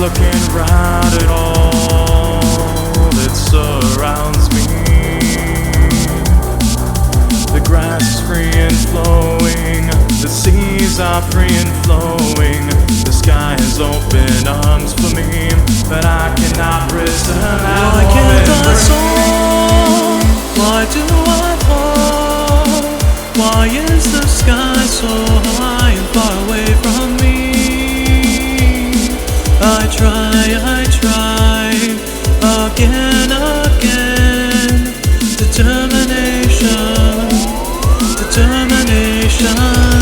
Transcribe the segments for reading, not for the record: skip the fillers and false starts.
looking round at all that surrounds me. The grass is free and flowing, the seas are free and flowing, the sky has open arms for me, but I cannot return that Why can't I moment. soar? Why do I fall? Why is the sky so high and far away from me? I try again, determination.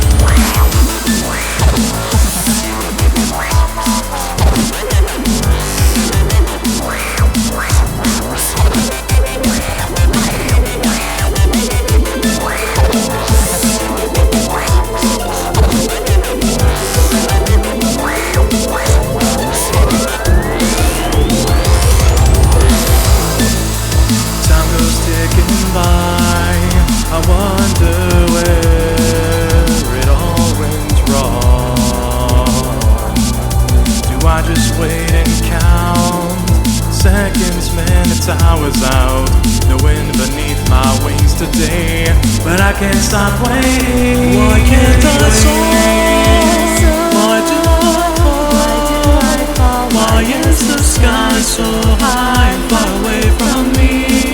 I wonder where it all went wrong. Do I just wait and count seconds, minutes, hours out? The wind beneath my wings today, but I can't stop waiting. Why can't I soar? Why do I fall? Why is the sky so high and far away from me?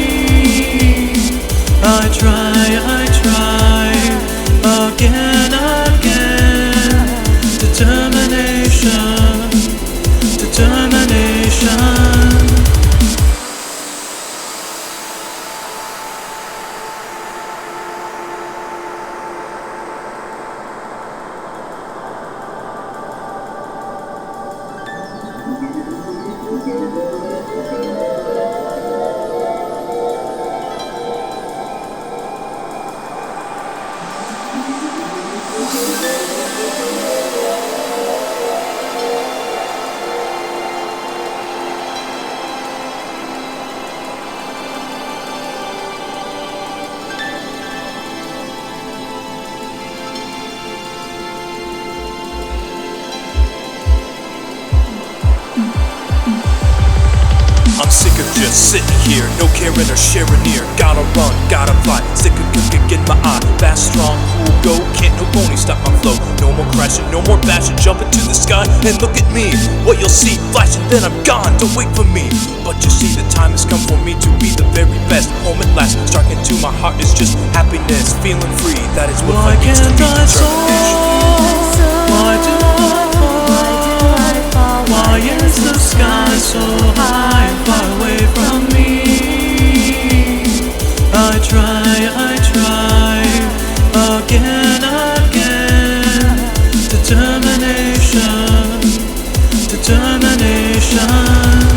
I try again, determination. I'm sick of just sitting here, no caring or sharing near. Gotta run, gotta fly, stick a kick in my eye. Fast, strong, cool, go, can't no pony stop my flow. No more crashing, no more bashing, jump into the sky and look at me. What you'll see, flashing, then I'm gone, don't wait for me. But you see, the time has come for me to be the very best. Home at last, striking to my heart is just happiness, feeling free, that is what Why I need to can't be I soar? Why do I fall? Why is the sky so high and far away from me? I try again, determination.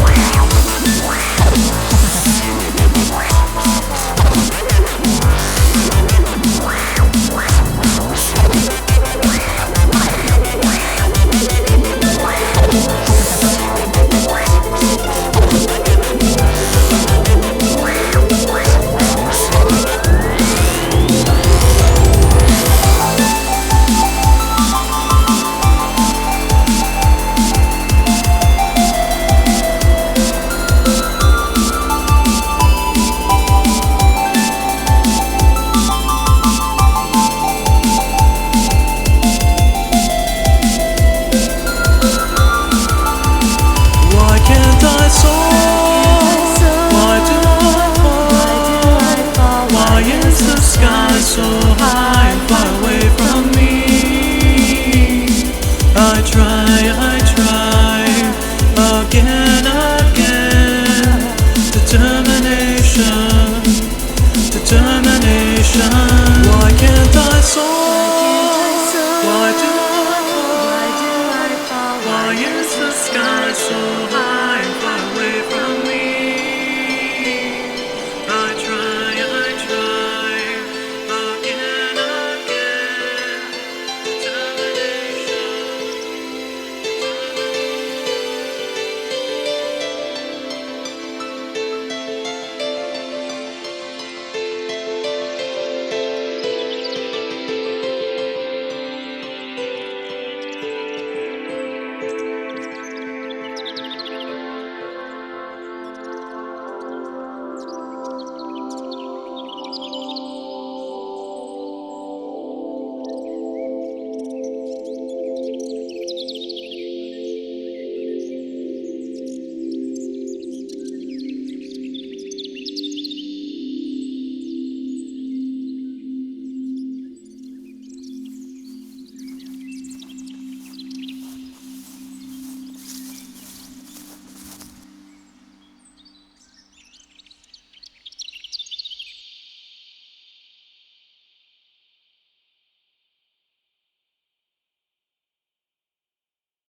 Why is the sky so high and far away from me? I try